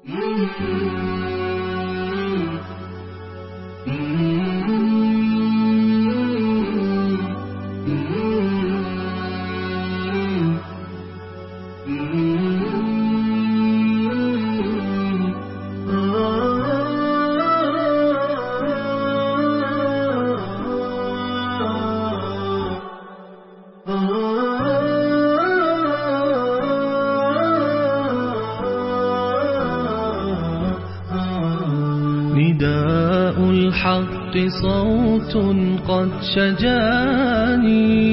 نداء الحق صوت قد شجاني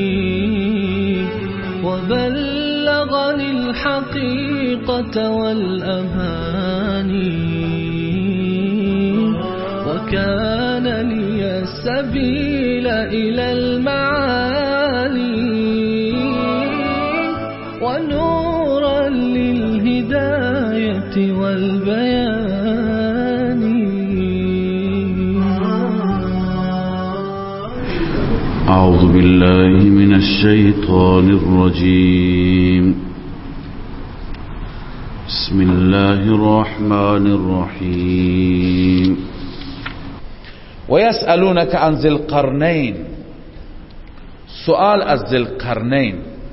وبلغني الحقيقة والأماني وكان لي السبيل إلى المعالي ونورا للهداية والبيان. أعوذ بالله من الشيطان الرجيم. بسم الله الرحمن الرحيم. ويسألونك عن ذي القرنين. سؤال از ذی القرنین،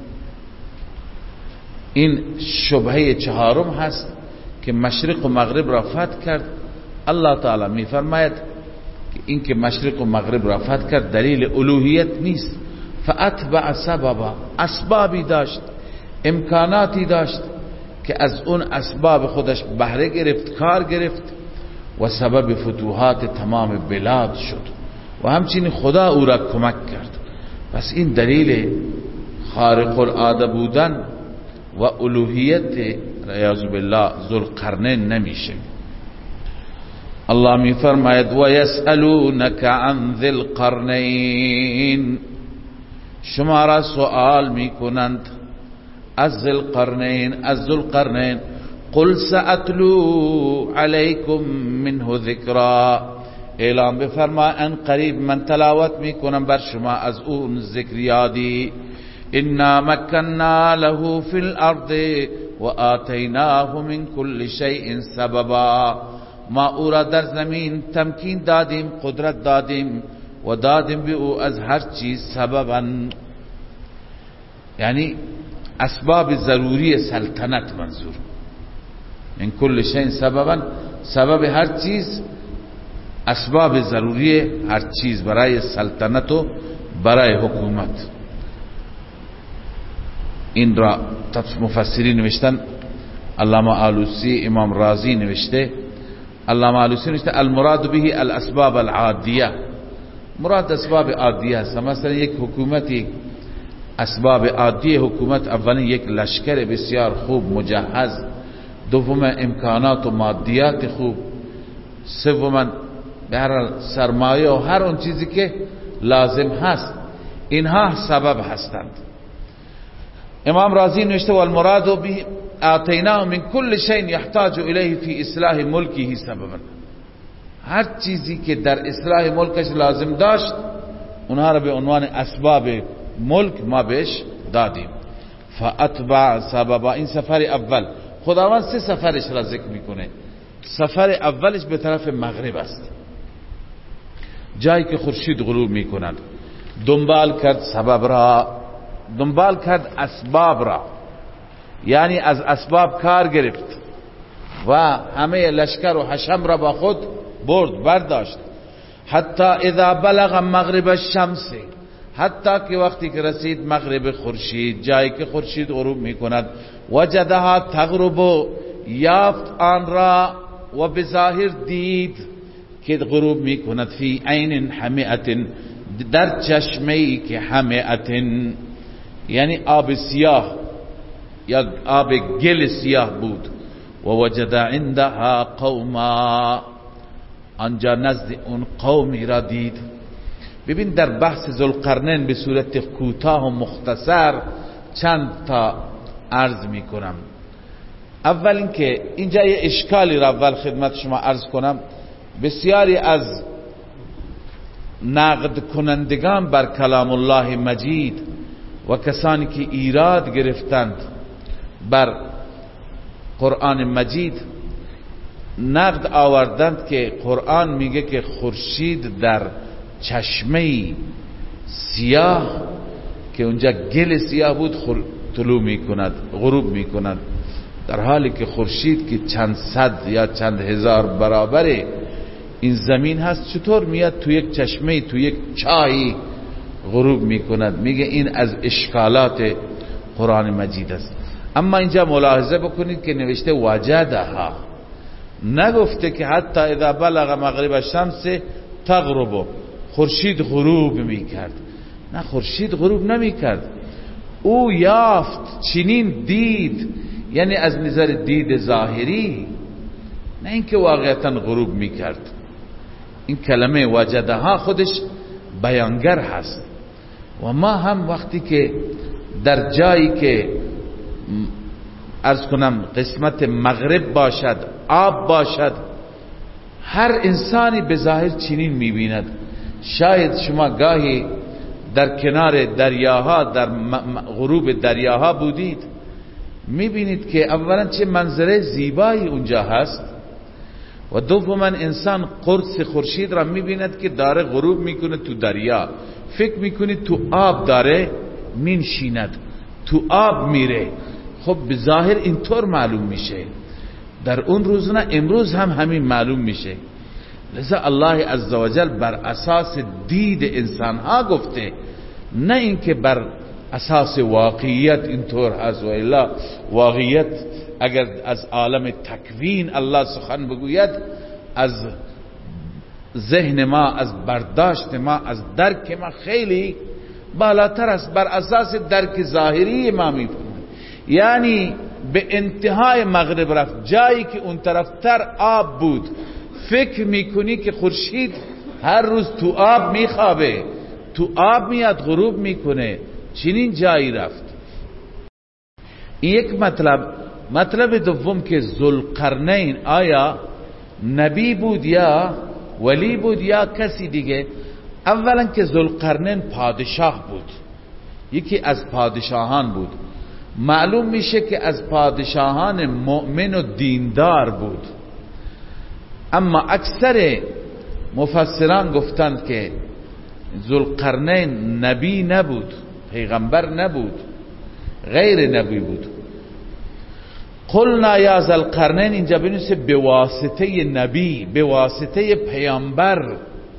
این شبهه چهارم هست که مشرق و مغرب را فتح کرد. الله تعالی می فرماید که این که مشرق و مغرب را فتح کرد دلیل الوهیت نیست. فاتبع سببا، اسبابی داشت، امکاناتی داشت که از اون اسباب خودش بهره گرفت، کار گرفت و سبب فتوحات تمام بلاد شد و همچنین خدا او را کمک کرد. پس این دلیل خارق العاده بودن و الوهیت رضی بالله ذوالقرنین نمیشه. الله می فرماید و یسألونک عن ذی القرنین، شما را سؤال می کنند از ذی القرنین، از ذوالقرنین. قل سأتلو علیکم منه ذکرا، اعلام بفرما ان قریب من تلاوت می کنم بر شما از اون ذکر یادی. انا مکننا له فی الارض و آتیناه من کل شیء سببا، ما او را در زمین تمکین دادیم، قدرت دادیم و دادیم به او از هر چیز سببا، یعنی اسباب ضروری سلطنت منظور. من کل شیء سببا، سبب هر چیز، اسباب ضروری هر چیز برای سلطنت و برای حکومت. این را مفسرین نوشتن، علامه آلوسی، امام رازی نوشته، علامه آلوسی نوشته المراد به الاسباب العادیه، مراد اسباب عادیه است. مثلا یک حکومتی، اسباب عادی حکومت اولا یک لشکر بسیار خوب مجهز، دوم امکانات و مادیات خوب، سوم به هر سرمایه و هر اون چیزی که لازم هست، اینها سبب هستند. امام رازی نوشته والمراد به آتیناه من کل شیء یحتاج الیه فی اصلاح ملکه سببا، هر چیزی که در اصلاح ملکش لازم داشت اونها را به عنوان اسباب ملک ما بهش دادیم. فاتبع سببا، این سفر اول. خداوند سه سفرش را ذکر میکنه. سفر اولش به طرف مغرب است، جایی که خورشید غروب میکند. دنبال کرد سبب را، دنبال کرد اسباب را، یعنی از اسباب کار گرفت و همه لشکر و حشم را با خود برد، برداشت. حتی اذا بلغ مغرب الشمس، حتی که وقتی که رسید مغرب خورشید، جایی که خورشید غروب میکند. وجدها تغرب، یافت آن را و بظاهر دید که غروب میکند. فی عین حمیئة، در چشمه‌ای که حمیئة یعنی آب سیاه یا آب گل سیاه بود. و وجد عندها قوما، آنجا نزد اون قومی را دید. ببین در بحث ذوالقرنین به صورت کوتاه و مختصر چند تا عرض می کنم. اول اینکه اینجا یه اشکالی را اول خدمت شما عرض کنم. بسیاری از نقد کنندگان بر کلام الله مجید و کسانی که ایراد گرفتند بر قرآن مجید نقد آوردند که قرآن میگه که خورشید در چشمه سیاه که اونجا گل سیاه بود طلوع میکند، غروب میکند، در حالی که خورشید که چند صد یا چند هزار برابر این زمین هست چطور میاد تو یک چشمه تو یک چایی غروب میکند؟ میگه این از اشکالات قرآن مجید است. اما اینجا ملاحظه بکنید که نوشته وجدها، نگفته که حتی اذا بلغ مغرب الشمس تغرب، خورشید غروب میکرد. نه، خورشید غروب نمیکرد، او یافت، چنین دید، یعنی از نظر دید ظاهری، نه اینکه واقعتا غروب میکرد. این کلمه وجدها خودش بیانگر هست. و ما هم وقتی که در جایی که عرض کنم قسمت مغرب باشد، آب باشد، هر انسانی به ظاهر چنین میبیند. شاید شما گاهی در کنار دریاها، در غروب دریاها بودید، میبینید که اولا چه منظره زیبایی اونجا هست و دوما انسان قرص خورشید را میبیند که داره غروب میکنه تو دریا، فکر میکنید تو آب داره مینشیند، تو آب میره. خب به ظاهر اینطور معلوم میشه، در اون روز نه، امروز هم همین معلوم میشه. لذا الله عزوجل بر اساس دید انسان ها گفته، نه اینکه بر اساس واقعیت اینطور هست. و الا واقعیت اگر از عالم تکوین الله سخن بگوید، از ذهن ما، از برداشت ما، از درک ما خیلی بالاتر است، بر اساس درک ظاهری ما میفهمیم. یعنی به انتهای مغرب رفت، جایی که اون طرفتر آب بود، فکر میکنی که خورشید هر روز تو آب میخوابه، تو آب میاد غروب میکنه، چنین جایی رفت. این یک مطلب دوم که ذوالقرنین آیا نبی بود یا ولی بود یا کسی دیگه؟ اولا که ذوالقرنین پادشاه بود، یکی از پادشاهان بود، معلوم میشه که از پادشاهان مؤمن و دیندار بود. اما اکثر مفسران گفتند که ذوالقرنین نبی نبود، پیغمبر نبود، غیر نبی بود. قلنا یا ذوالقرنین اینجا بنویسه به واسطه نبی، به واسطه پیامبر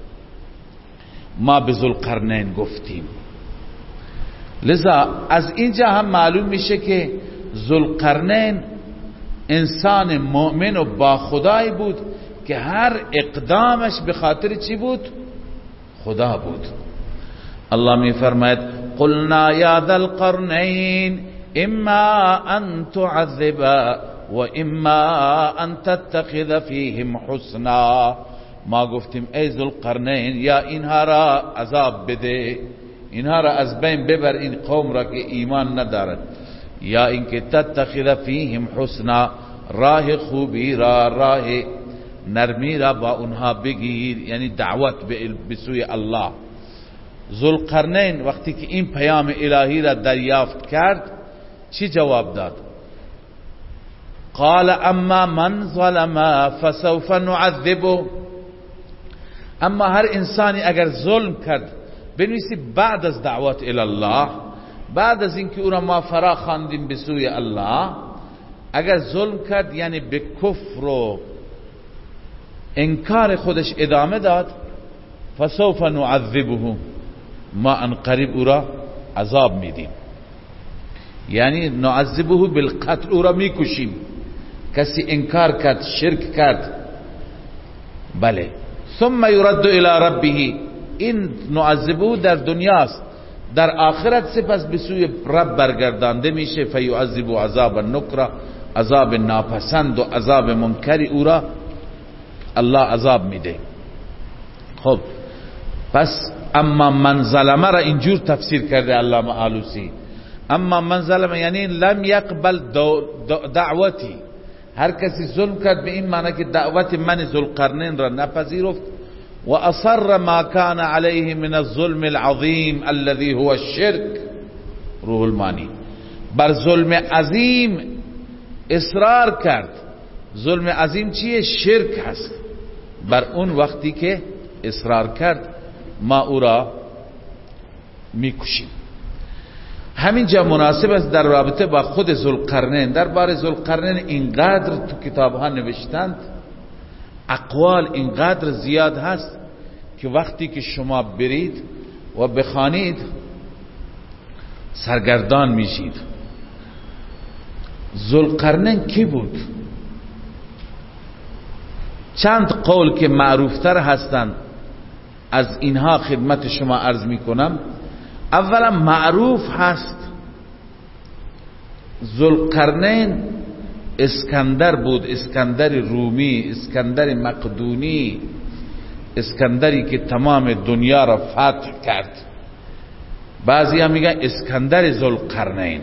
ما به ذوالقرنین گفتیم. لذا از اینجا هم معلوم میشه که ذوالقرنین انسان مؤمن و با خدای بود که هر اقدامش به خاطر چی بود؟ خدا بود. الله می فرماید قلنا یا ذا القرنین اما ان تعذب و اما ان تتخذ فیهم حسنا. ما گفتیم ای ذوالقرنین یا اینها را عذاب بده، اینها را از بین ببر، این قوم را که ایمان ندارد، یا اینکه تتخذ فیهم حسنا، راه خوبی را، راه نرمی را با اونها بگیر، یعنی دعوت به سوی الله. ذوالقرنین وقتی که این پیام الهی را دریافت کرد چی جواب داد؟ قال اما من ظلم فسوف نعذبه. اما هر انسانی اگر ظلم کرد، بنویسی بعد از دعوت الله، بعد از اینکه او را ما فرا خواندیم به سوی الله، اگر ظلم کرد یعنی به کفر و انکار خودش ادامه داد، فسوف نعذبه، ما انقریب او را عذاب میدیم، یعنی نعذبه بالقتل، او را میکشیم. کسی انکار کرد، شرک کرد، بله، ثم يرد الى ربه، این نعذبه در دنیاست، در آخرت سپس به سوی رب برگردانده میشه، فیعذب عذاب النکره، عذاب ناپسند و عذاب منکری او را الله عذاب میده. خب پس اما من ظلم را اینجور تفسیر کرده علامه آلوسی، اما من ظلم یعنی لم یقبل دعوتی، هر کسی ظلم کرد به این معنی که دعوت من ذوالقرنین را نپذیرفت، و اصر ما کان علیه من الظلم العظیم الذي هو الشرك، روح المانی، بر ظلم عظیم اصرار کرد ظلم عظیم چیه؟ شرک هست. بر اون وقتی که اصرار کرد ما او را میکشیم. همینجا مناسب است در رابطه با خود ذوالقرنین، درباره ذوالقرنین اینقدر تو کتاب ها نوشتند، اقوال اینقدر زیاد هست که وقتی که شما برید و بخوانید سرگردان میشید. ذوالقرنین کی بود؟ چند قول که معروفتر هستند از اینها خدمت شما عرض میکنم. اولا معروف هست ذوالقرنین اسکندر بود، اسکندر رومی، اسکندر مقدونی، اسکندری که تمام دنیا را فتح کرد. بعضی ها میگن اسکندر ذوالقرنین،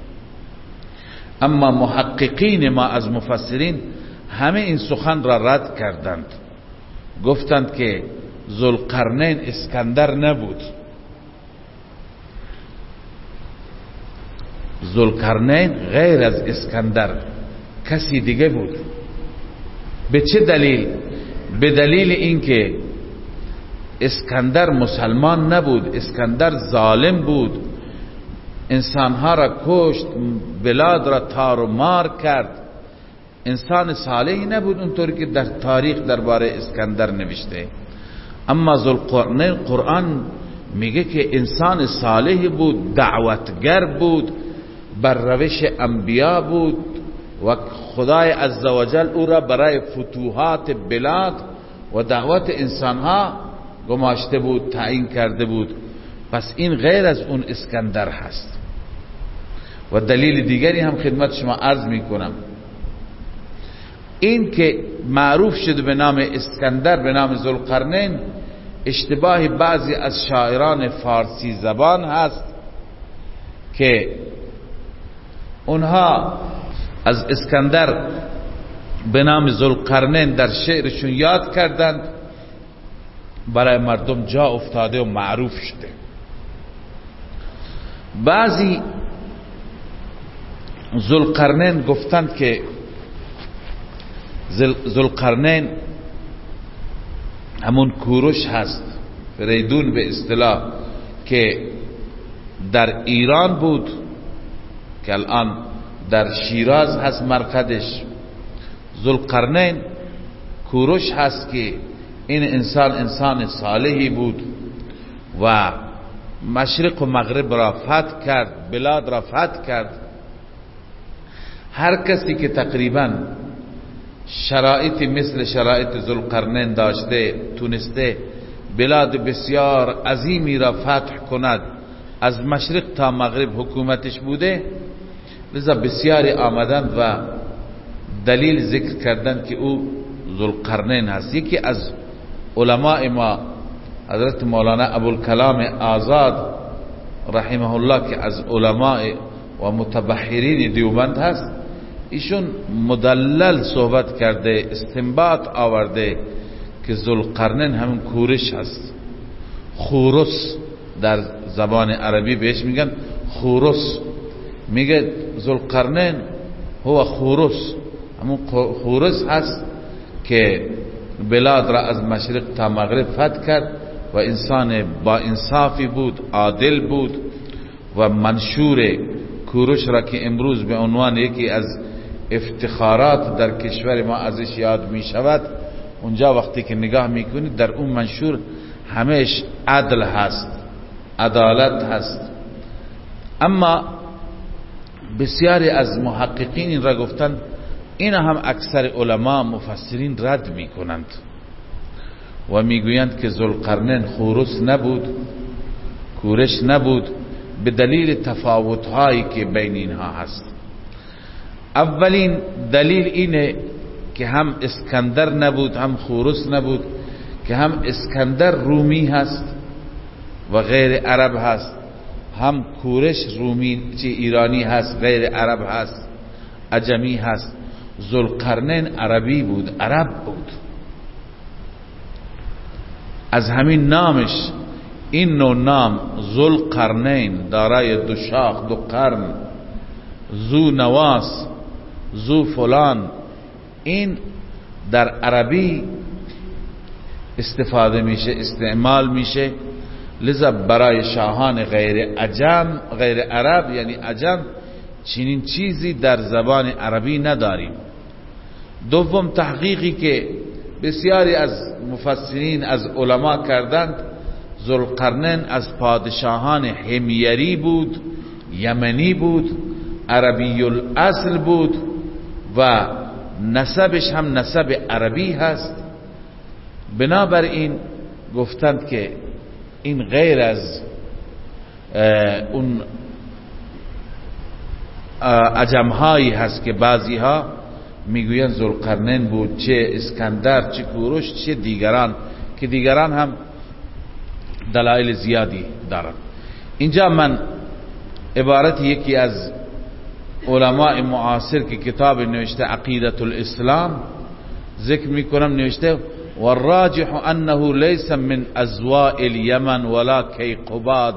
اما محققین ما از مفسرین همه این سخن را رد کردند، گفتند که ذوالقرنین اسکندر نبود. ذوالقرنین غیر از اسکندر کسی دیگه بود. به چه دلیل؟ به دلیل اینکه اسکندر مسلمان نبود، اسکندر ظالم بود، انسانها را کشت، بلاد را تار و مار کرد، انسان صالحی نبود اونطوری که در تاریخ درباره اسکندر نوشته. اما ذوالقرنین قرآن میگه که انسان صالحی بود، دعوتگر بود، بر روش انبیا بود و خدای عزوجل او را برای فتوحات بلاد و دعوت انسانها گماشته بود، تعیین کرده بود. پس این غیر از اون اسکندر هست. و دلیل دیگری هم خدمت شما عرض میکنم، این که معروف شده به نام اسکندر، به نام ذوالقرنین، اشتباه بعضی از شاعران فارسی زبان هست که اونها از اسکندر به نام ذوالقرنین در شعرشون یاد کردند، برای مردم جا افتاده و معروف شده. بعضی ذوالقرنین گفتند که ذوالقرنین همون کوروش هست، فریدون به اصطلاح، که در ایران بود که الان در شیراز هست مرقدش. ذوالقرنین کوروش هست که این انسان صالحی بود و مشرق و مغرب را فتح کرد، بلاد را فتح کرد. هر کسی که تقریبا شرایطی مثل شرایط ذوالقرنین داشته، تونسته بلاد بسیار عظیمی را فتح کند، از مشرق تا مغرب حکومتش بوده، لذا بسیاری آمدند و دلیل ذکر کردند که او ذوالقرنین هست. یکی از علماء ما حضرت مولانا ابوالکلام آزاد رحمه الله که از علماء و متبحرین دیوبند هست، ایشون مدلل صحبت کرده، استنباط آورده که ذوالقرنین همون کوروش هست. خوروس در زبان عربی بهش میگن خوروس، میگه ذوالقرنین هو خوروس، همون خوروس هست که بلاد را از مشرق تا مغرب فتح کرد و انسان با انصافی بود، عادل بود و منشور کوروش را که امروز به عنوان یکی از افتخارات در کشور ما ازش یاد می شود، اونجا وقتی که نگاه میکنید در اون منشور همش عدل هست، عدالت هست. اما بسیاری از محققین این را گفتند، این هم اکثر علما مفسرین رد می کنند و میگویند که ذوالقرنین خوروس نبود، کوروش نبود، به دلیل تفاوت‌هایی که بین اینها هست. اولین دلیل اینه که هم اسکندر نبود، هم خوروس نبود، که هم اسکندر رومی هست و غیر عرب هست، هم کوروش رومی چه ایرانی هست، غیر عرب هست، عجمی هست. ذوالقرنین عربی بود، عرب بود. از همین نامش این نوع نام ذوالقرنین، دارای دو شاخ، دو قرن، ذو نواس، ذو فلان، این در عربی استفاده میشه، استعمال میشه، لذا برای شاهان غیر عرب یعنی عجم چنین چیزی در زبان عربی نداریم. دوم تحقیقی که بسیاری از مفسرین از علما کردند، ذوالقرنین از پادشاهان حمیری بود، یمنی بود، عربی الاصل بود و نسبش هم نسب عربی هست. بنابراین گفتند که این غیر از اون عجمهایی هست که بعضی ها میگوین ذوالقرنین بود، چه اسکندر، چه کوروش، چه دیگران، که دیگران هم دلایل زیادی دارند. اینجا من عبارت یکی از علماء معاصر که کتاب نوشته عقیدة الاسلام ذکر میکنم، نوشته والراجح انه ليس من ازواء اليمن ولا کیقباد.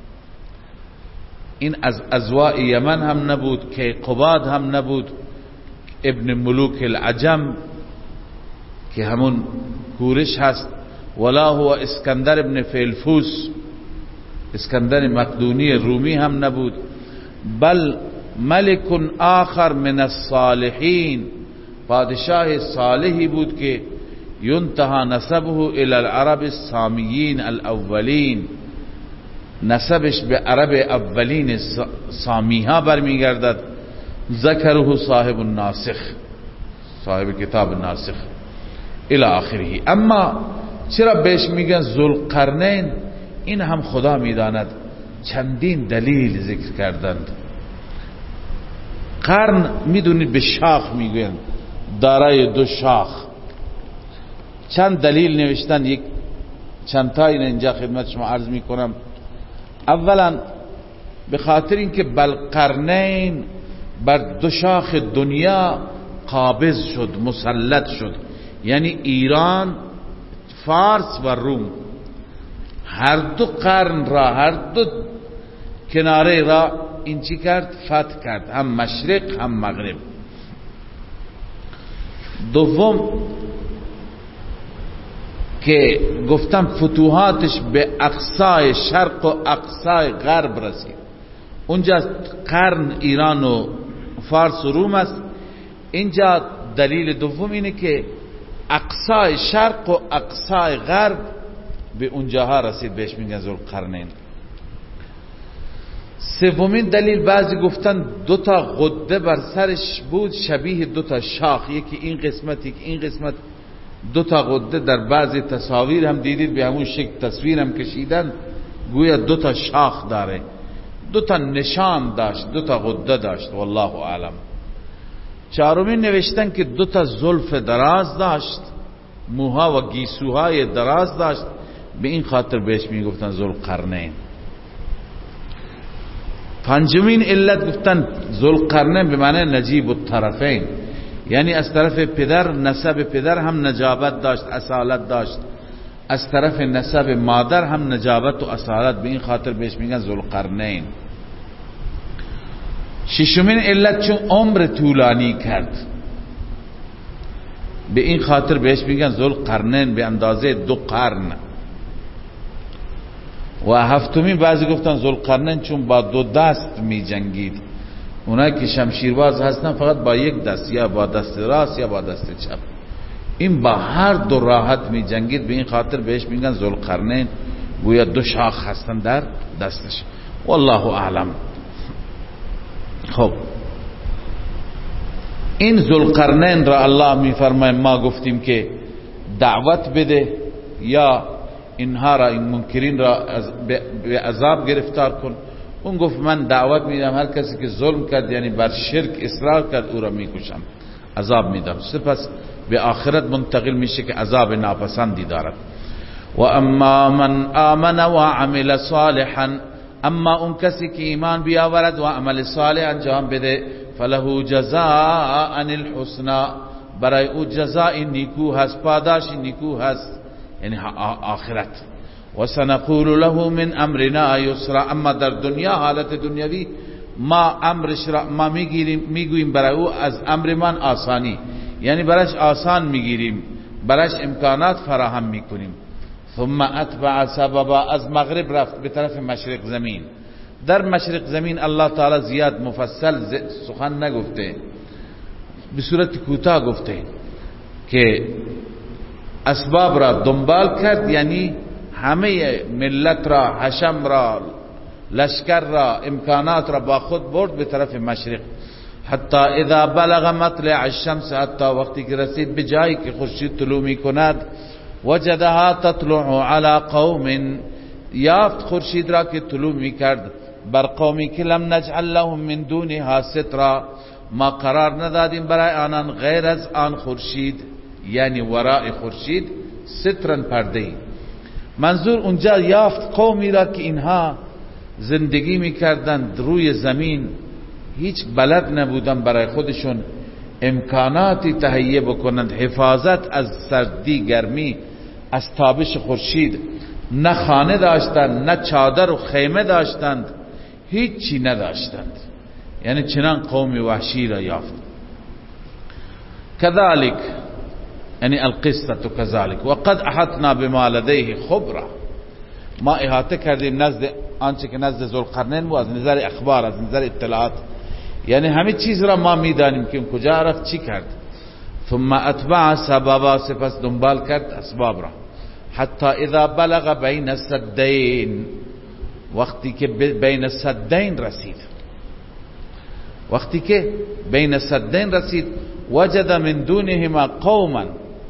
این از ازواء یمن هم نبود، کیقباد هم نبود، ابن ملوک العجم که همون کورش هست، ولا هو اسکندر ابن فیلفوس، اسکندر مقدونی رومی هم نبود، بل ملک آخر من الصالحین، پادشاه صالحی بود که ينتهى نسبه الى العرب السامیین الاولین، نسبش به عرب اولین سامی ها برمیگردد. ذکره صاحب الناسخ، صاحب کتاب الناسخ الى آخره. اما چرا بهش میگن ذوالقرنین؟ این هم خدا میداند، چندین دلیل ذکر کردند. قرن میدونید به شاخ میگن، دارای دو شاخ. چند دلیل نوشتن، یک چند تایی اینجا خدمت شما عرض میکنم. اولا به خاطر اینکه بلقرنین بر دو شاخ دنیا قابض شد، مسلط شد، یعنی ایران، فارس و روم، هر دو قرن را، هر دو کناره را این چی کرد؟ فتح کرد، هم مشرق هم مغرب. دوم که گفتم فتوحاتش به اقصای شرق و اقصای غرب رسید. اونجا قرن ایران و فارس و روم است. اینجا دلیل دوم اینه که اقصای شرق و اقصای غرب به اونجاها رسید، بهش میگن ذوالقرنین. سومین دلیل بعضی گفتن دو تا غده بر سرش بود شبیه دو تا شاخ، یکی این قسمت یکی این قسمت، دو تا غده. در بعضی تصاویر هم دیدید به همون شکل تصویر هم کشیدن، گویا دو تا شاخ داره، دو تا نشان داشت، دو تا غده داشت، والله اعلم. چهارمین نوشتن که دو تا زلف دراز داشت، موها و گیسوهای دراز داشت، به این خاطر بهش میگفتن ذوالقرنین. پنجمین علت گفتن ذوالقرنین به معنی نجیب الطرفین، یعنی از طرف پدر، نسب پدر هم نجابت داشت، اصالت داشت، از طرف نسب مادر هم نجابت و اصالت، به این خاطر بهش میگن ذوالقرنین. ششمین علت چون عمر طولانی کرد، به این خاطر بهش میگن ذوالقرنین، به اندازه 2 قرن. و هفتمین بعضی گفتن ذوالقرنین چون با 2 دست می جنگید، اونایی که شمشیرباز هستن فقط با 1 دست، یا با دست راست یا با دست چپ، این با هر 2 راحت می جنگید، به این خاطر بهش میگن ذوالقرنین، گویا 2 شاخ هستن در دستش، والله اعلم. خب این ذوالقرنین را الله می فرماید ما گفتیم که دعوت بده یا اینها را، این منکرین را به عذاب گرفتار کن. اون گفت من دعوت میدم هر کسی که ظلم کرد، یعنی بر شرک اصرار کرد، او را میکشم، عذاب میدم. سپس به آخرت منتقل میشه که عذاب ناپسندی دارد. و اما من آمن و عمل صالحا، اما اون کسی که ایمان بیاورد و عمل صالح انجام بده، فله جزاء الحسنى، برای او جزای نیکو هست، پاداش نیکو هست، یعنی آخرت. و سنقول له من امرنا یسرا، اما در دنیا حالت دنیوی ما امرش را ما میگوییم برای او از امر من آسانی، یعنی برایش آسان میگیریم، برایش امکانات فراهم میکنیم. ثم اتبع سببا، از مغرب رفت به طرف مشرق زمین. در مشرق زمین الله تعالی زیاد مفصل سخن نگفته، به صورت کوتاه گفته که اسباب را دنبال کرد، یعنی همه ملت را، حشم را، لشکر را، امکانات را با خود برد به طرف مشرق. حتی اذا بلغ مطلع الشمس، حتی وقتی که رسید به جایی که خورشید طلوع می کند، وجدها تطلع على قوم، یافت خورشید را که طلوع می کرد بر قومی که لم نجعل لهم من دونها سترا، ما قرار ندادیم برای آنان غیر از آن خورشید، یعنی ورای خورشید، سترن پرده. منظور اونجا یافت قومی را که اینها زندگی میکردند روی زمین، هیچ بلد نبودن برای خودشون امکاناتی تهیه بکنند، حفاظت از سردی گرمی، از تابش خورشید. نه خانه داشتند، نه چادر و خیمه داشتند، هیچی نداشتند، یعنی چنان قوم وحشی را یافت. كذلك یعنی القصه كذلك وقد احطنا بما لديه خبرا، ما احاطه کردیم نزد آنچه که نزد ذوالقرنین بود از نظر اخبار، از نظر اطلاعات، یعنی همه چیز را ما میدانیم که کجا رفت، چی کرد. ثم اتبع سببا، سپس دنبال کرد اسباب را. حتی اذا بلغ بین السدین، وقتی که بین السدین رسید، وقتی که بین السدین رسید، وجد من دونهما قوما،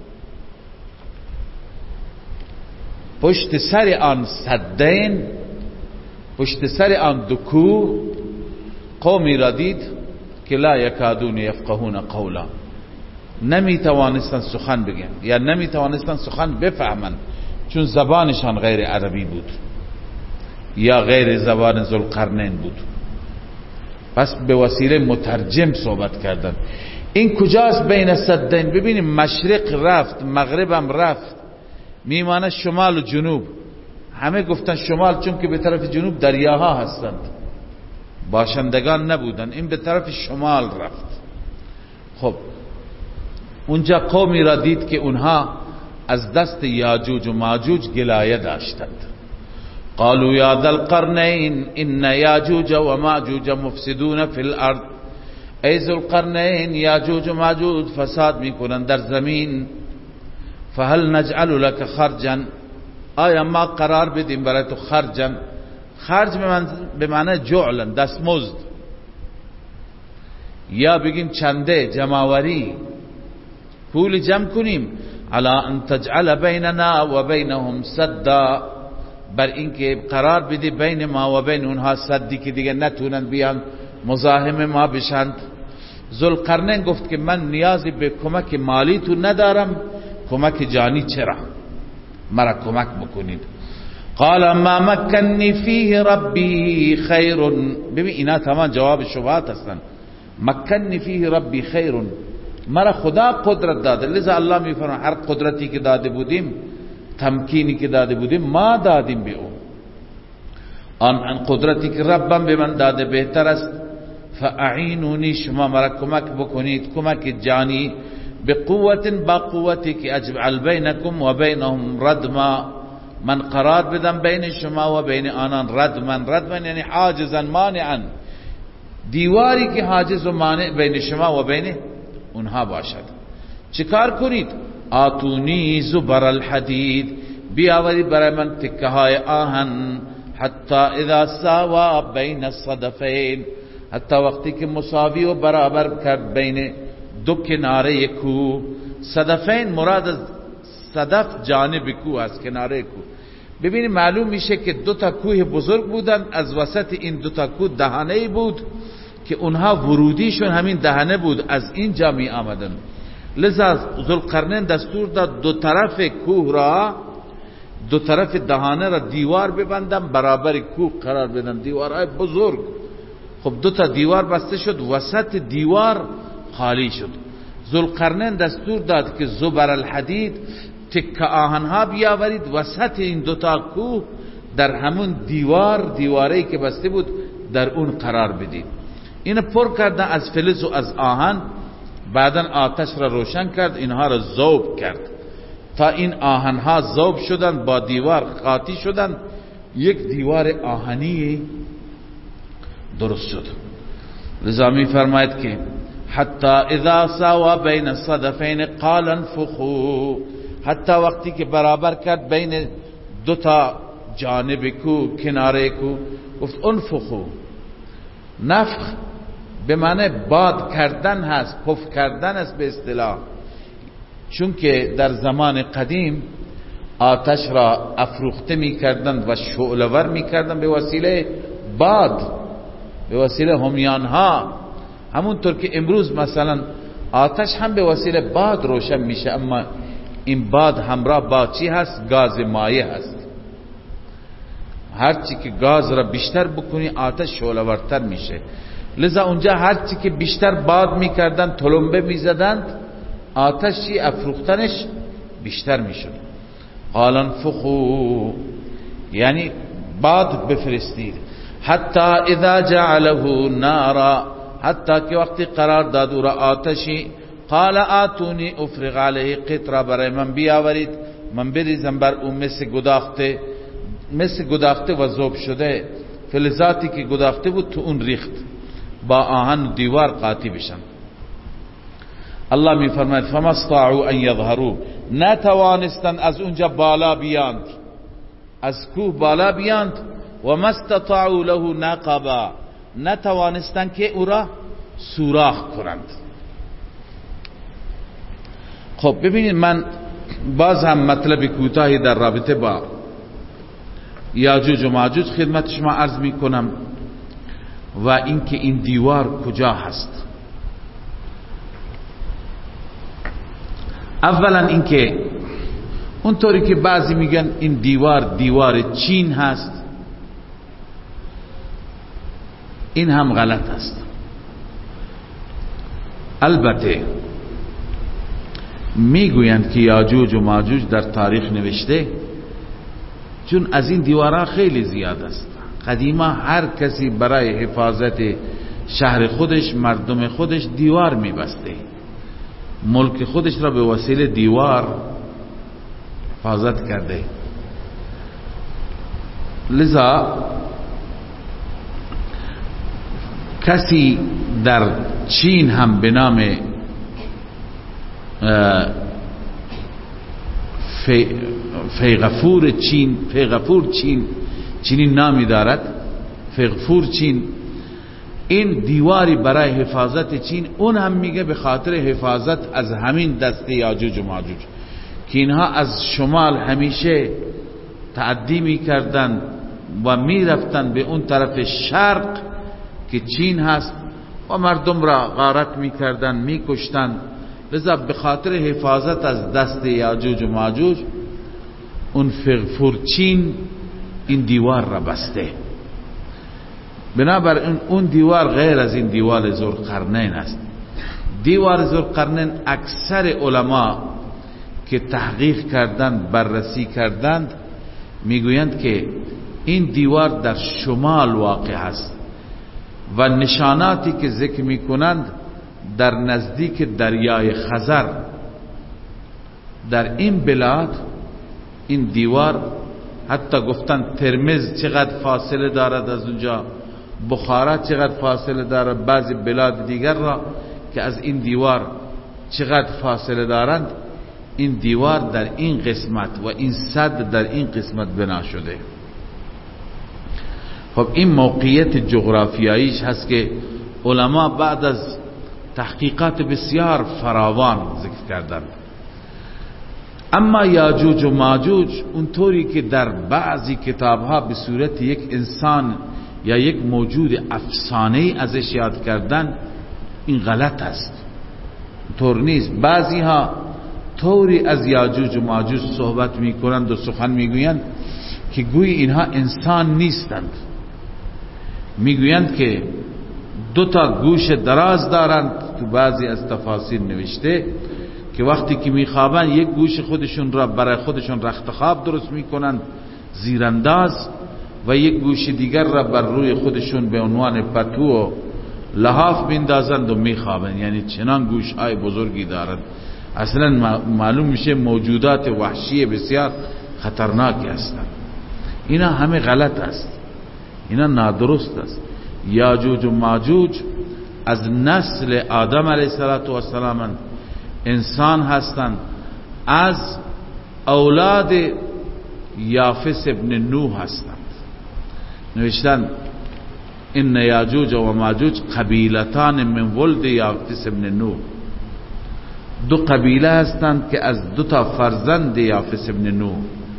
پشت سر آن سدین، پشت سر آن دو کوه، قومی را دید که لا یکادون یفقهون قولا، نمی توانستن سخن بگن یا نمی توانستن سخن بفهمن، چون زبانشان غیر عربی بود یا غیر زبان ذوالقرنین بود. پس به وسیله مترجم صحبت کردن. این کجاست بین السدین؟ ببینیم مشرق رفت، مغرب هم رفت، میمانه شمال و جنوب. همه گفتن شمال چون که به طرف جنوب دریاها هستند، باشندگان نبودن. این به طرف شمال رفت. خب اونجا قومی را دید که اونها از دست یاجوج و ماجوج گلایه داشتند. قالوا یا ذا القرنین ان یاجوج و ماجوج مفسدون فی الارض، ای ذوالقرنین، یاجوج و ماجوج فساد میکنند در زمین. فهل نجعل لك خرجا، آیا ما قرار بدیم برای تو خرجا؟ خرج به معنی جعلا، دستمزد، یا بگیم چنده، جمعوری، پول جمع کنیم. علی ان تجعل بیننا و بینهم سدا، بر اینکه قرار بدی بین ما و بین اونها سدی که دیگه نتونن بیان مزاحم ما بشند. ذوالقرنین گفت که من نیازی به کمک مالی تو ندارم، کمک جانی چرا؟ مرا کمک بکنید. قال ما مکنی فیه ربی خیر، ببین اینا تمام جواب شبهات هستن. مکنی فیه ربی خیر، مرا خدا قدرت داده، لذا الله میفرماید هر قدرتی که داده بودیم، تمکینی که داده بودیم، ما دادیم به او. آن قدرتی که ربم به من داده بهتر است. فاعینونی، شما مرا کمک بکنید، کمک جانی، بقوت، با قوتی که اجعل بینکم و بینهم ردما، من قرار بدم بین شما و بین آنان ردما یعنی حاجزا مانعا، دیواری که حاجز و مانع بین شما و بین اونها باشد. چیکار کنید؟ آتونی زبر الحدید، بیاورید برای من تکه های آهن. حتی اذا ساوا بین الصدفین، حتی وقتی که مساوی و برابر کرد بین دو کناره کوه. صدفین مراد از صدف جانب کوه است، کناره کوه. ببینید معلوم میشه که دو تا کوه بزرگ بودن، از وسط این دو تا کوه دهانه بود که اونها ورودیشون همین دهانه بود، از اینجا می آمدن. لذا ذوالقرنین دستور داد دو طرف کوه را، دو طرف دهانه را دیوار ببندن، برابر کوه قرار بدن، دیوارهای بزرگ. خب دو تا دیوار بسته شد، وسط دیوار خالی شد. ذوالقرنین دستور داد که زبر الحدید، تکه آهنها بیاورید وسط این دو تا کوه، در همون دیواری که بسته بود در اون قرار بدید. این پر کردن از فلز و از آهن، بعدا آتش را روشن کرد، اینها را ذوب کرد تا این آهنها ذوب شدن، با دیوار قاطی شدن، یک دیوار آهنی درست شد. لذا می فرماید که حتی اذا ساوا بین الصدفین قال انفخوا، حتی وقتی که برابر کرد بین دو تا جانب کو، کناره کو، گفت انفخوا. نفخ به معنی باد کردن هست، پف کردن است به اصطلاح، چون که در زمان قدیم آتش را افروخته می کردند و شعله‌ور می کردند به وسیله باد، به وسیله همیان ها. همونطور که امروز مثلا آتش هم به وسیله باد روشن میشه، اما این باد همراه با چی هست؟ گاز مایع هست. هرچی که گاز را بیشتر بکنی آتش شعله‌ورتر میشه. لذا اونجا هرچی که بیشتر باد میکردن، تلمبه میزدند، آتشی افروختنش بیشتر میشد. قال انفخوا، یعنی باد بفرستید. حتی اذا جعله نارا، حتی که وقتی قرار داد او را آتشی، قال آتونی افرغ علیه قطره، برای من بیاورید من بریزم بر اون مثل گداخته و ذوب شده فلزاتی که گداخته بود تو اون ریخت، با آهن و دیوار قاطی بشن. الله می فرماید فما استطاعوا ان یظهروا، نتوانستند از اونجا بالا بیاند، از کوه بالا بیاند. و ما استطاعوا له نقبا، نتوانستند که او را سوراخ کنند. خب ببینید، من باز هم مطلب کوتاهی در رابطه با یاجوج و ماجوج خدمت شما عرض می کنم و اینکه این دیوار کجا هست. اولا اینکه اونطوری که بعضی میگن این دیوار چین هست، این هم غلط است. البته میگویند که یاجوج و ماجوج در تاریخ نوشته، چون از این دیوارها خیلی زیاد است. قدیما هر کسی برای حفاظت شهر خودش، مردم خودش دیوار میبسته، ملک خودش را به وسیله دیوار حفاظت کرده. لذا کسی در چین هم به نام فیغفور چین چنین نامی دارد، فیغفور چین، این دیواری برای حفاظت چین، اون هم میگه به خاطر حفاظت از همین دسته یاجوج و ماجوج که اینها از شمال همیشه تعدی میکردن و میرفتن به اون طرف شرق که چین هست و مردم را غارت میکردن، میکشتن. لذا به خاطر حفاظت از دست یاجوج و ماجوج اون فیغفور چین این دیوار را بسته. بنابراین اون دیوار غیر از این دیوار ذوالقرنین است. دیوار ذوالقرنین اکثر علما که تحقیق کردند، بررسی کردند، میگویند که این دیوار در شمال واقع است و نشاناتی که ذکر میکنند در نزدیک دریای خزر، در این بلاد این دیوار، حتی گفتن ترمز چقدر فاصله دارد از اونجا، بخارا چقدر فاصله دارد، بعضی بلاد دیگر را که از این دیوار چقدر فاصله دارند. این دیوار در این قسمت و این سد در این قسمت بنا شده. خب این موقعیت جغرافیاییش هست که علما بعد از تحقیقات بسیار فراوان ذکر کردند. اما یاجوج و ماجوج اونطوری که در بعضی کتابها به صورت یک انسان یا یک موجود افسانه‌ای ازش یاد کردن، این غلط است، طور نیست. بعضی ها طوری از یاجوج و ماجوج صحبت میکنند و سخن میگویند که گویی اینها انسان نیستند. میگویند که دو تا گوش دراز دارند، تو بعضی از تفاسیر نوشته که وقتی که میخوابند یک گوش خودشون را برای خودشون رخت خواب درست میکنند زیرانداز و یک گوش دیگر را بر روی خودشون به عنوان پتو و لحاف بیندازند و میخوابند، یعنی چنان گوشهای بزرگی دارند. اصلا معلوم میشه موجودات وحشی بسیار خطرناکی هستند. اینا همه غلط است، اینا نادرست است. یاجوج و ماجوج از نسل آدم علیه السلام انسان هستند، از اولاد یافس ابن نوح هستند. نوشتن ان یاجوج و ماجوج قبیلتان من ولد یافس ابن نوح، دو قبیله هستند که از دو تا فرزند یافس ابن نوح،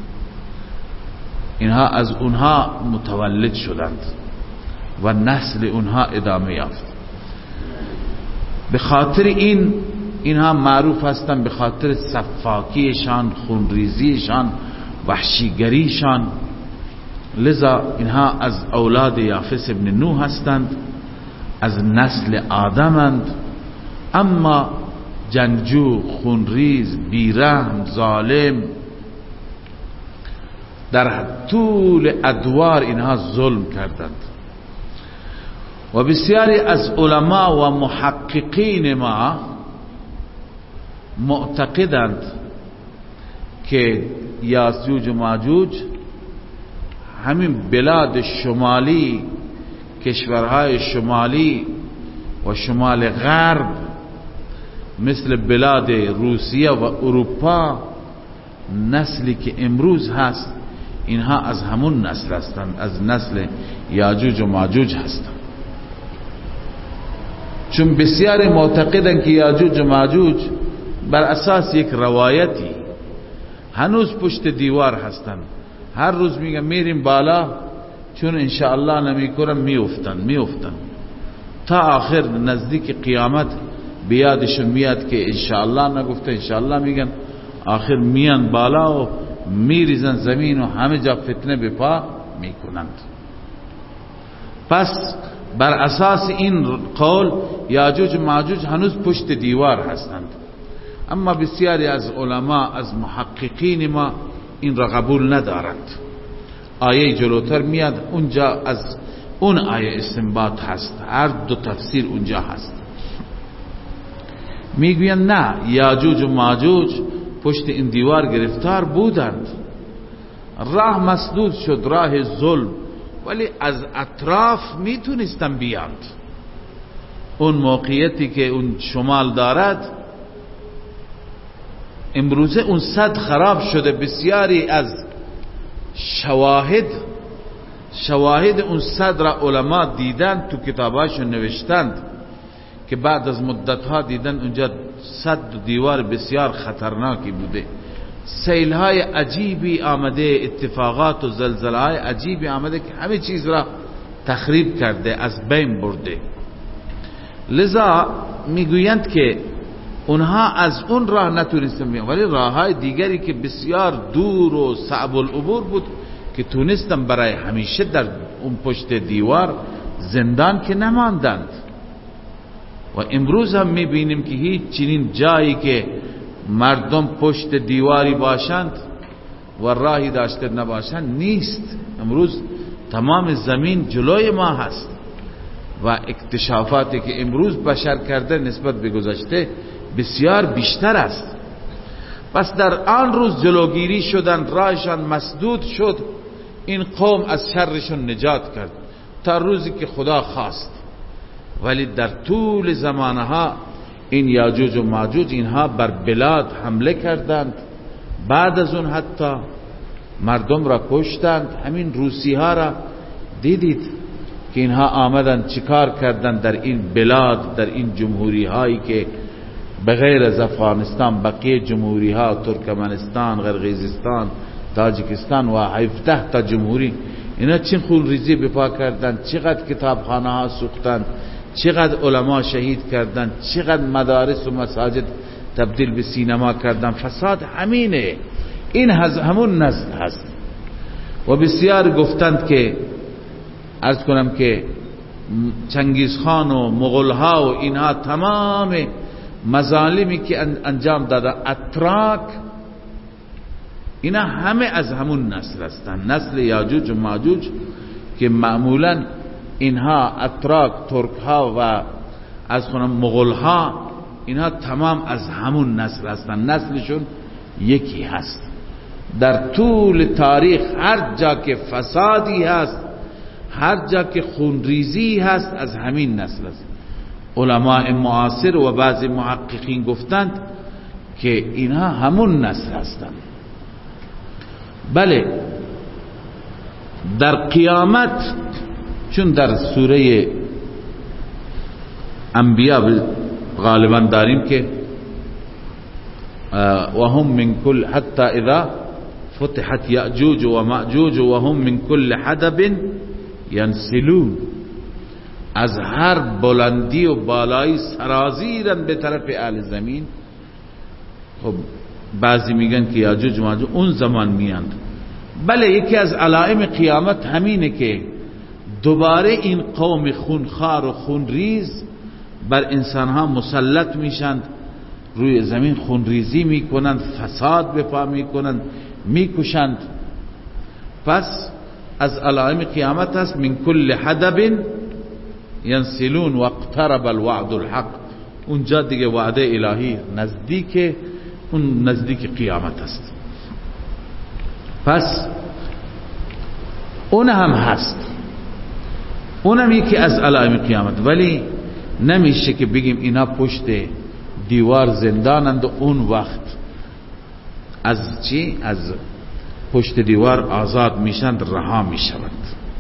اینها از اونها متولد شدند و نسل اونها ادامه یافت. به خاطر اینها معروف هستند، به خاطر سفاکیشان، خونریزیشان، وحشیگریشان. لذا اینها از اولاد یافس ابن نوح هستند، از نسل آدمند. اما جنگجو، خونریز، بیرحم، ظالم، در طول ادوار اینها ظلم کردند. و بسیاری از علما و محققین ما معتقدند که یاجوج و ماجوج همین بلاد شمالی، کشورهای شمالی و شمال غرب مثل بلاد روسیه و اروپا، نسلی که امروز هست، اینها از همون نسل هستند، از نسل یاجوج و ماجوج هستند. چون بسیاری معتقدند که یاجوج و ماجوج بر اساس یک روایتی هنوز پشت دیوار هستند. هر روز میگن میریم بالا، چون انشاءالله نمیکنم میافتن تا آخر نزدیک قیامت بیادشون میاد که انشاءالله نگفته انشاءالله میگن، آخر میان بالا و میریزن زمین و همه جا فتنه به پا میکنند. پس بر اساس این قول یاجوج و ماجوج هنوز پشت دیوار هستند. اما بسیاری از علما، از محققین ما این را قبول ندارند. آیه جلوتر میاد، اونجا از اون آیه استنباط هست، هر دو تفسیر اونجا هست. میگوین نه، یاجوج و ماجوج پشت این دیوار گرفتار بودند، راه مسدود شد، راه ظلم، ولی از اطراف میتونستن بیاند. اون موقعیتی که اون شمال دارد امروزه اون سد خراب شده. بسیاری از شواهد اون سد را علما دیدن، تو کتاباشون نوشتند که بعد از مدتها دیدن اونجا سد و دیوار بسیار خطرناکی بوده. سیلهای عجیبی آمده، اتفاقات و زلزله‌های عجیبی آمده که همه چیز را تخریب کرده، از بین برده. لذا میگویند که اونها از اون راه نتونستن بیان، ولی راههای دیگری که بسیار دور و صعب العبور بود که تونستن برای همیشه در اون پشت دیوار زندان که نماندند. و امروز هم میبینیم که هیچ چنین جایی که مردم پشت دیواری باشند و راهی داشته نباشند نیست. امروز تمام زمین جلوی ما هست و اکتشافاتی که امروز بشر کرده نسبت به گذشته بسیار بیشتر است. پس در آن روز جلوگیری شدن، راهشان مسدود شد، این قوم از شرشون نجات کرد تا روزی که خدا خواست. ولی در طول زمانها این یاجوج و ماجوج اینها بر بلاد حمله کردند، بعد از اون حتی مردم را کشتند. همین روسی ها را دیدید که اینها آمدند چیکار کردند در این بلاد، در این جمهوری هایی که بغیر از افغانستان بقیه جمهوری ها، ترکمنستان، قرقیزستان، تاجیکستان و 17 تا جمهوری، اینا چین خونریزی بپا کردند، چقدر کتابخانه ها سوختند، چقدر علما شهید کردند، چقدر مدارس و مساجد تبدیل به سینما کردند. فساد همینه، این همون نسل هست. و بسیار گفتند که عرض کنم که چنگیزخان و مغلها و اینها تمام مظالمی که انجام داده، اتراک، اینا همه از همون نسل هستند، نسل یاجوج و ماجوج که معمولا اینها اتراک، ترک ها و از خونم مغول ها، اینها تمام از همون نسل هستن، نسلشون یکی هست. در طول تاریخ هر جا که فسادی هست، هر جا که خونریزی هست، از همین نسل است. علماء معاصر و بعضی محققین گفتند که اینها همون نسل هستند. بله، در قیامت، چون در سوره انبیاء غالبا داریم که و هم من کل، حتی اذا فتحت یأجوج و مأجوج و هم من کل حدب ینسلون، از هر بلندی و بالایی سرازیرن به طرف اهل زمین. خب بعضی میگن که یاجوج و ماجوج اون زمان میاند. بله، یکی از علائم قیامت همینه که دوباره این قوم خونخوار و خونریز بر انسانها مسلط میشند، روی زمین خونریزی میکنند، فساد به پا میکنند، میکشند. پس از علائم قیامت است من کل حدب ینسلون و اقترب الوعد الحق. اونجا دیگه وعده الهی نزدیک، اون نزدیک قیامت است. پس اون هم هست، اونم یکی از علائم قیامت. ولی نمیشه که بگیم اینا پشت دیوار زندانند و اون وقت از چی؟ از پشت دیوار آزاد میشند، رها میشوند.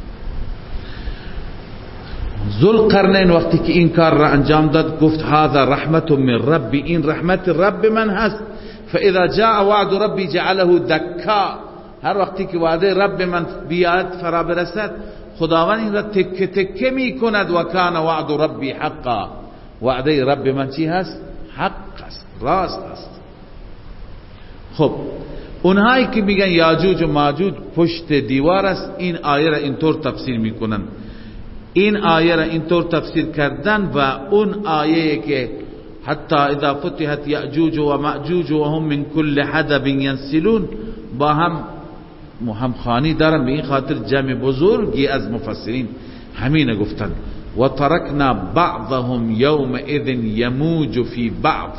ذوالقرنین وقتی که این کار را انجام داد گفت هذا رحمت من ربی، این رحمت رب من هست. فاذا جاء وعد ربی جعله دکا، هر وقتی که وعده رب من بیاد فرا برسد، خداوند این را تکه تکه می کند. و کان وعد ربی حقا، وعده رب من چی هست؟ حق است، راست است. خب اونهایی که میگن یاجوج و ماجوج پشت دیوار است، این آیه را اینطور تفسیر میکنن. این آیه را اینطور تفسیر کردن و اون آیه که حتی اذا فتحت یاجوج و ماجوج و هم من کل حدب ینسلون با هم خانی دارن. به این خاطر جمع بزرگی از مفسرین همین گفتن و ترکنا بعضهم یومئذ یموج فی بعض،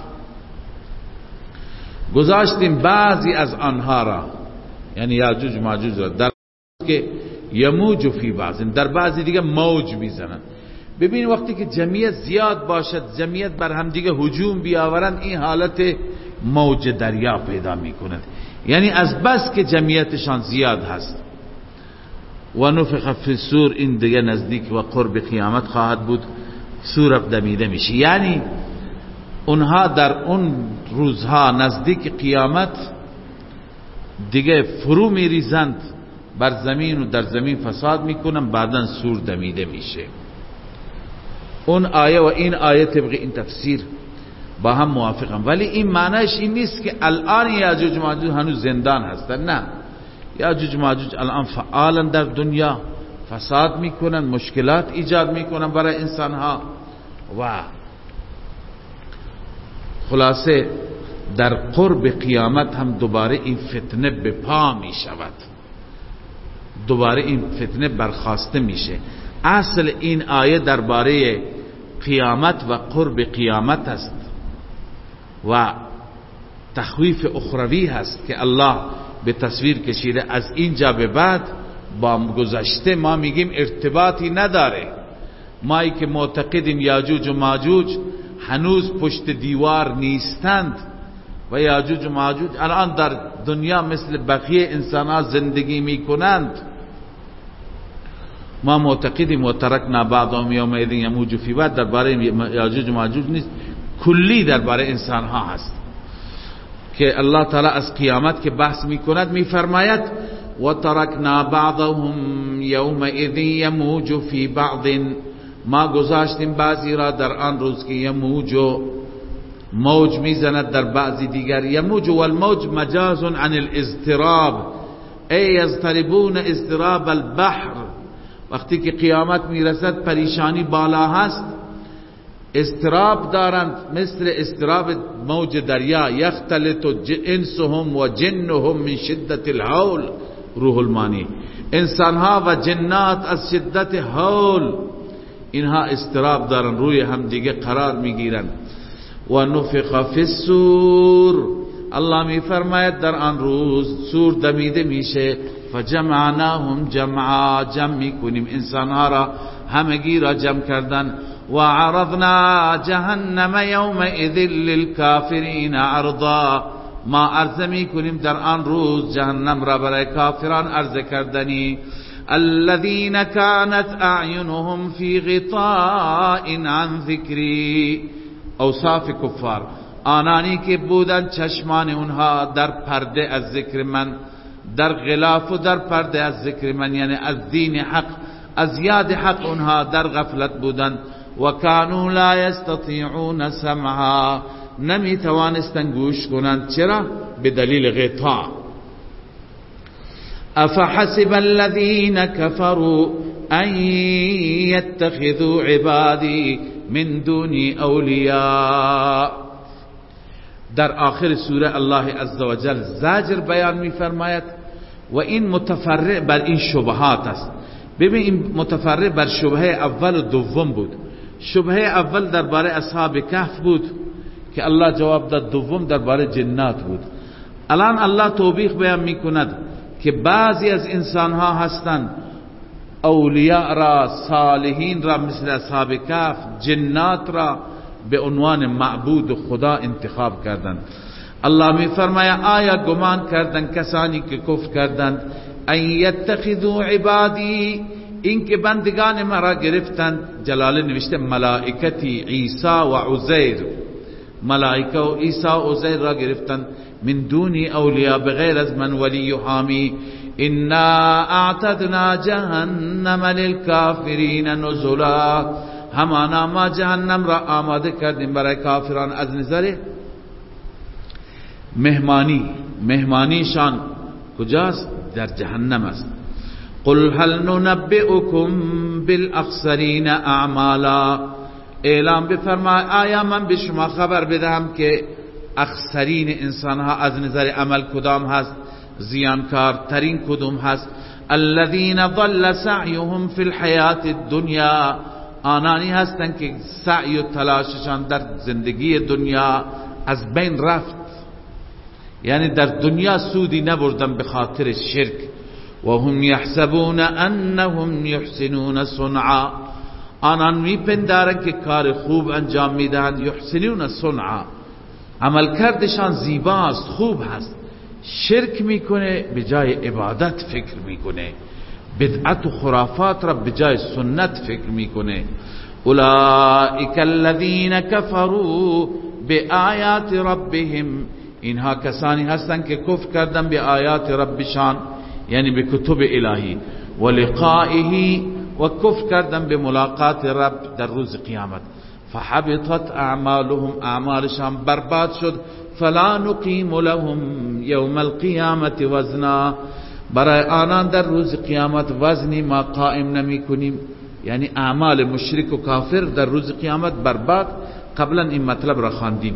گذاشتیم بعضی از آنها را، یعنی یاجوج و ماجوج را، در که یموج فی بعض، در بعضی دیگه موج میزنن. ببین وقتی که جمعیت زیاد باشد، جمعیت بر هم دیگه هجوم بیاورند، این حالت موج دریا پیدا میکند. یعنی از بس که جمعیتشان زیاد هست. و نفخ فی الصور، این دیگه نزدیک و قرب قیامت خواهد بود، صور دمیده میشه. یعنی اونها در اون روزها نزدیک قیامت دیگه فرو میریزند بر زمین و در زمین فساد میکنن، بعدن صور دمیده میشه. اون آیه و این آیه طبق این تفسیر با هم موافقم. ولی این معنیش این نیست که الان یاجوج و ماجوج هنوز زندان هستن، نه. یاجوج و ماجوج الان فعالن در دنیا، فساد میکنن، مشکلات ایجاد میکنن برای انسانها و خلاصه در قرب قیامت هم دوباره این فتنه به پا می شود، دوباره این فتنه برخاسته میشه. اصل این آیه درباره قیامت و قرب قیامت است و تخویف اخروی هست که الله به تصویر کشیده. از اینجا به بعد با گذشته ما میگیم ارتباطی نداره. مایی که معتقدیم یاجوج و ماجوج هنوز پشت دیوار نیستند و یاجوج و ماجوج الان در دنیا مثل بقیه انسان‌ها زندگی میکنند، ما معتقدیم و ترکنا بعضهم یومئذ یموج فی بعض درباره یاجوج و ماجوج نیست، کلی درباره انسان‌ها هست که الله تعالی از قیامت که بحث میکند میفرماید و ترکنا بعضهم یومئذ یموج فی بعض، ما گذاشتیم بعضی را در آن روز که یموج موج میزند در بعضی دیگر. یموج و الموج مجاز عن الاضطراب، ای یضطربون اضطراب البحر. وقتی که قیامت میرسد پریشانی بالا هست، اضطراب دارند مثل اضطراب موج دریا. یختلط انسهم و جنهم من شدت الهول، روح المانی انسانها و جنات از شدت هول اینها اضطراب دارن، روی هم دیگه قرار میگیرن. و نفخ فی الصور، الله می فرماید در آن روز سور دمیده میشه. فجمعناهم جمعا، جمع میکنیم انسانها را، همگی را جمع کردن. و عرضنا جهنم یومئذ للکافرین عرضا، ما عرضه میکنیم در آن روز جهنم را برای کافران عرضه کردنی. الذين كانت اعینهم فی غطاء عن ذکری، اوصاف کفار، آنانی که بودن چشمان اونها در پرده از ذکر من، در غلاف و در پرده از ذکر من، یعنی از دین حق، از یاد حق اونها در غفلت بودن. و کانوا لا یستطیعون سمعا، نمی توانستن گوش کنند. چرا؟ به دلیل غطاء. افحسب الذين كفروا ان يتخذوا عبادي من دوني اولیاء. در آخر سوره الله عزوجل زجر بیان می فرماید و این متفرع بر این شبهات است. ببین این متفرع بر شبهه اول و دوم بود. شبهه اول درباره اصحاب کهف بود که الله جواب داد، دوم درباره جنات بود. الان الله توبیخ بیان می کند که بعضی از انسان ها هستند اولیاء را، صالحین را مثل اصحاب کهف، جنات را به عنوان معبود خدا انتخاب کردند. الله می فرماید آیا گمان کردند کسانی که کفر کردند ان یتخذوا عبادی، این که بندگان مرا گرفتند. جلاله نوشته ملائکتی عیسی و عزیر، ملائکه و عیسی و عزیر را گرفتند. من دونی اولیاء، بغیر از من ولی و حامی. انا اعتدنا جهنم للکافرین نزلا، همانا ما جهنم را آماده کردیم برای کافران از نظر مهمانیشان کجاست؟ در جهنم است. قل هل ننبئكم بالاخسرین اعمالا، اعلام بفرمای آیا من به شما خبر بدهم که اخسرین انسان ها از نظر عمل کدام هست، زیانکار ترین کدام هست؟ الذين ضل سعيهم في الحیات الدنیا، آنانی هستند که سعی و تلاششان در زندگی دنیا از بین رفت، یعنی در دنیا سودی نبردن به خاطر شرک. و هم یحسبون انهم یحسنون صنعا، آنان میپندارند که کار خوب انجام میدهند. یحسنون صنعا، عمل کردشان زیباست، خوب هست. شرک میکنه به جای عبادت فکر میکنه، بدعت و خرافات را به جای سنت فکر میکنه. اولئک الذین کفروا بآیات ربهم، اینها کسانی هستند که کفر کردن به آیات ربشان، یعنی به کتب الهی، و لقائه، و کفر کردن به ملاقات رب در روز قیامت. فحبطت اعمالهم، اعمالشان برباد شد. فلا نقیم لهم یوم القیامت وزنا، برای آنان در روز قیامت وزنی ما قائم نمی کنیم. یعنی اعمال مشرک و کافر در روز قیامت برباد. قبلا این مطلب را خواندیم.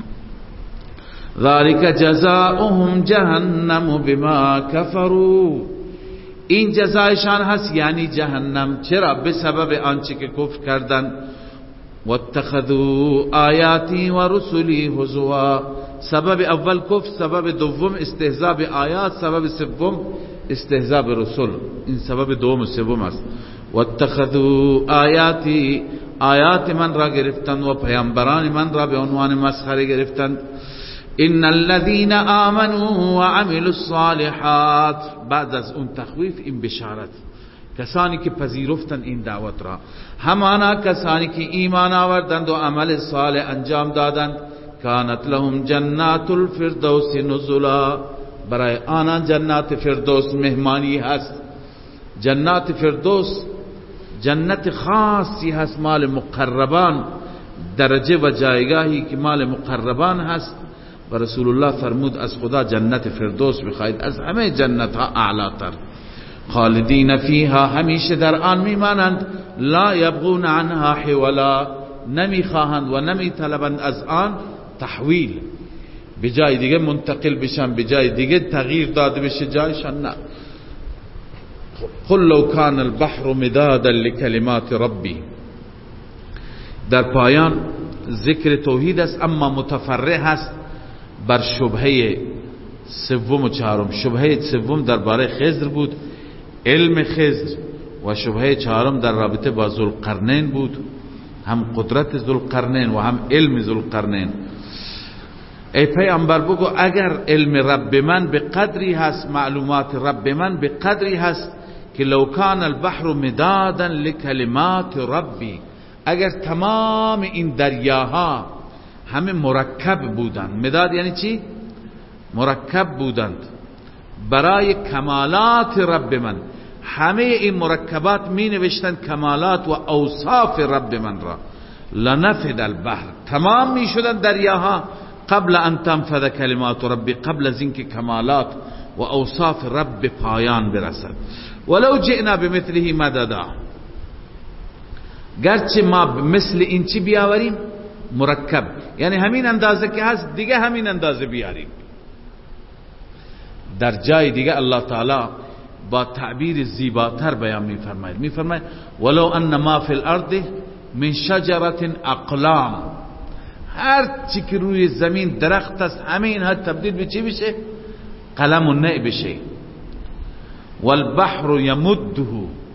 ذلك جزاؤهم جهنم بما كفروا، این جزایشان هست یعنی جهنم. چرا؟ به سبب آنچه که کفر کردند. واتخذوا آیاتی و رسلی هزوا، سبب اول کفر، سبب دوم استهزاء به آیات، سبب سوم استهزاء به رسول. این سبب دوم و سوم است. واتخذوا آیاتی، آیات من را گرفتند و پیامبران من را به عنوان مسخره گرفتند. ان الذين آمنوا وعملوا الصالحات، بعد از اون تخویف این بشارت، کسانی که پذیرفتند این دعوت را، همانا کسانی که ایمان آوردند و عمل صالح انجام دادند. کانت لهم جنات الفردوس نزلا، برای آنان جنات فردوس مهمانی هست. جنات فردوس جنت خاصی هست، مال مقربان، درجه و جایگاهی که مال مقربان هست. و رسول الله فرمود از خدا جنت فردوس بخواهید، از همه جنت ها اعلاتر. خالدین فیها، همیشه در آن میمانند. لا یبغون عنها حولا، نمیخواهند و نمیطلبند از آن تحویل، به جای دیگه منتقل بشن، به جای دیگه تغییر داده بشه جایشان، نه. قل لو کان البحر مدادا لکلمات ربی. در پایان ذکر توحید است، اما متفرع است بر شبهه سوم و چهارم. شبهه سوم درباره خضر بود، علم خضر، و شبهه چهارم در رابطه با ذوالقرنین بود، هم قدرت ذوالقرنین و هم علم ذوالقرنین. ای پیامبر بگو اگر علم رب من به قدری هست، معلومات رب من به قدری هست که لو کان البحر مدادا لکلمات ربی، اگر تمام این دریاها همه مرکب بودند. مداد یعنی چی؟ مرکب بودند برای کمالات رب من. همه این مرکبات می نوشتند کمالات و اوصاف رب من را. لنفد البحر، تمام می شدند دریاها قبل ان تنفذ کلمات ربی، قبل از اینکه کمالات و اوصاف رب پایان برسد. ولو جئنا بمثله مددا، گرچه ما مثل این چی بیاوریم؟ مرکب، یعنی همین اندازه که هست دیگه همین اندازه بیاریم. در جای دیگه الله تعالی با تعبیر زیباتر بیان میفرماید ولو ان ما فی الارض من شجرة اقلام، هر چی که روی زمین درخت است همه اینها تبدیل به چی بشه؟ قلم و نع بشه. والبحر یمده،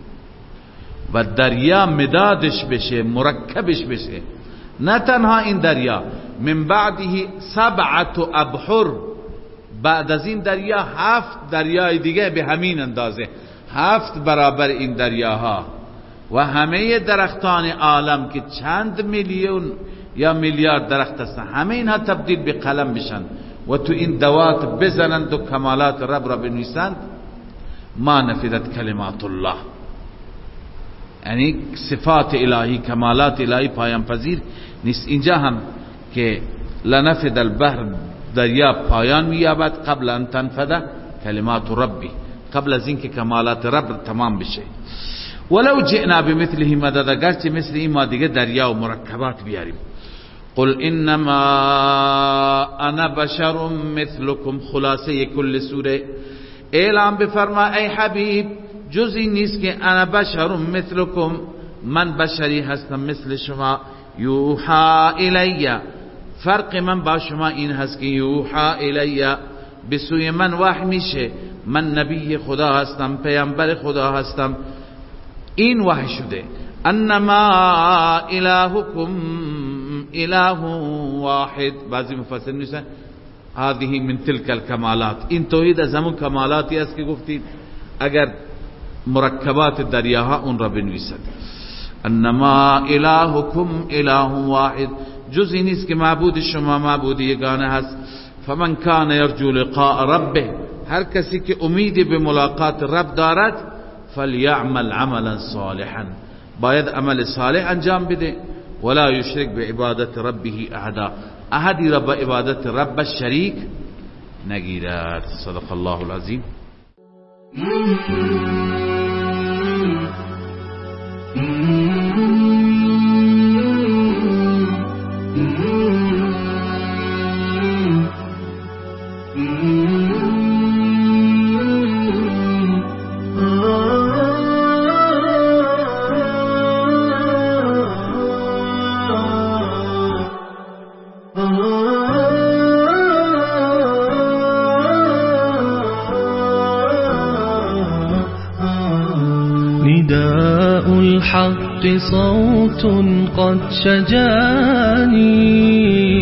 و دریا مدادش بشه، مرکبش بشه. نه تنها این دریا، من بعده 7 ابحر، بعد از این دریا 7 دریای دیگه به همین اندازه، 7 برابر این دریاها. و همه درختان عالم که چند میلیون یا میلیارد درخت هستن، همه اینها تبدیل به قلم بشن و تو این دوات بزنند و کمالات رب را بنویسند. ما نفدت کلمات الله، یعنی صفات الهی، کمالات الهی پایان پذیر نیست. اینجا هم که لنفد البحر، دریا پایان مییابد قبل ان تنفذ کلمات ربی، قبل از اینکه کمالات رب تمام بشه. ولو جئنا بمثله مددا، گرچه مثل این ما دیگه دریا و مرکبات بیاریم. قل انما انا بشر مثلكم، خلاصه کل سوره اعلام بفرما ای حبیب جز این نیست که انا بشر مثلكم، من بشری هستم مثل شما. یوحا الی، فرق من با شما این هست که یوحا الی، به سوی من وحی میشه، من نبی خدا هستم، پیامبر خدا هستم. این وحی شده. انما الهکم اله واحد، بعضی مفسرین میگن هذه من تلك الکمالات، این توحید از همون کمالاتی است که گفتیم اگر مرکبات دریاها اون را بنویسد. انما الهکم اله واحد، جز این نیست که معبود شما معبود یگانه هست. فمن کان یرجو لقاء ربه، هر کسی که امیدی به ملاقات رب دارد، فلیعمل عملا صالحا، باید عمل صالح انجام بده. ولا یشرک بعبادت ربه احدا، احدی را با عبادت رب شریک نگیرد. صدق الله العظیم. الحق صوت قد شجاني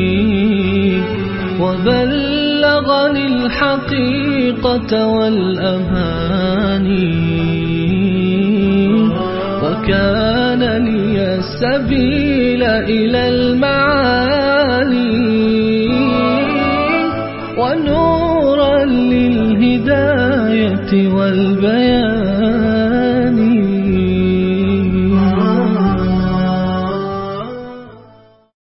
وبلغني الحقيقة والأماني، وكان لي السبيل إلى المعالي، ونورا للهداية والبيان.